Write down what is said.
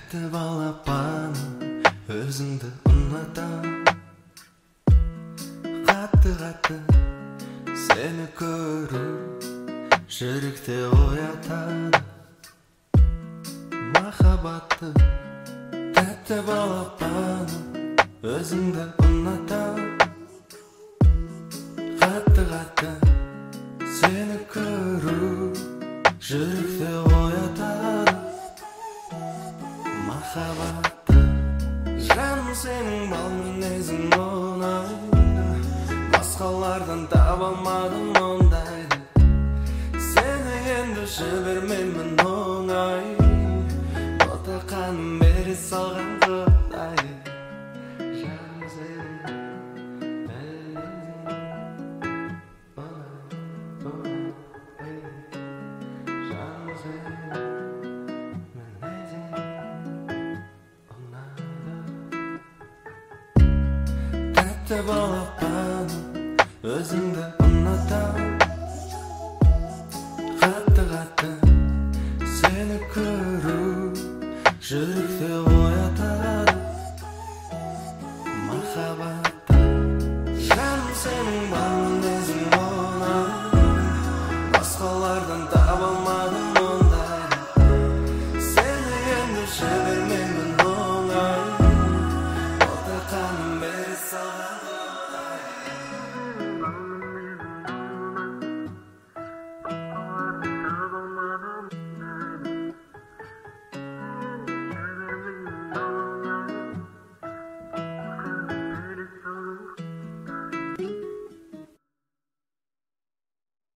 тәтті балапаным, өзіңді ұнатам. Қатты сені көру жүректе оятады. Махаббатты тәтті балапаным, өзіңді ұнатам. Қатты сені көру жүректе оятады. Махаббатты жаным сенің бал мінезің ұнайды. Басқалардан таба алмадым ондайды. Сені енді жібермеймін оңай. Отақаным бере салған құдай. Жаным сенің тәтті балапаным, өзіңді ұнатам. Қатты сені көру жүректе